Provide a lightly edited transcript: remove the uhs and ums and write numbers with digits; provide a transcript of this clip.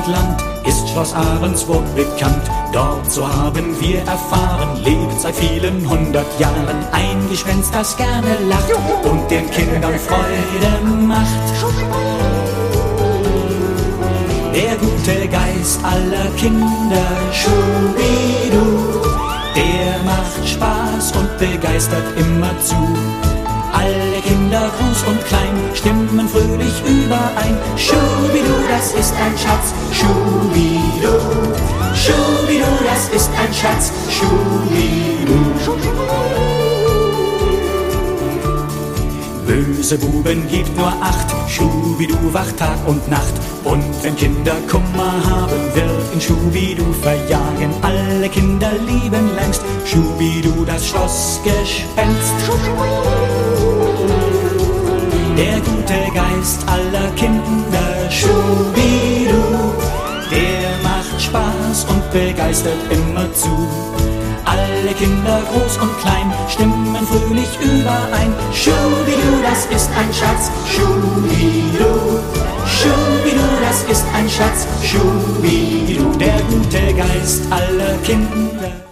und Land ist Schloss Ahrensburg bekannt. Dort, so haben wir erfahren, lebt seit vielen 100 Jahren ein Gespenst, das gerne lacht und den Kindern Freude macht. Der gute Geist aller Kinder, Schubidu, der macht Spaß und begeistert immerzu. Alle Kinder, groß und klein, stimmen fröhlich überein. Schubidu, das ist ein Schatz, Schubidu. Schubidu, das ist ein Schatz, Schubidu. Böse Buben gibt nur 8, Schubidu wacht Tag und Nacht. Und wenn Kinder Kummer haben, wird ihn Schubidu verjagen. Alle Kinder lieben längst Schubidu, das Schlossgespenst. Der gute Geist aller Kinder, Schubidu, der macht Spaß und begeistert immerzu. Alle Kinder, groß und klein, stimmen fröhlich überein. Schubidu, das ist ein Schatz, Schubidu. Schubidu, das ist ein Schatz, Schubidu. Der gute Geist aller Kinder.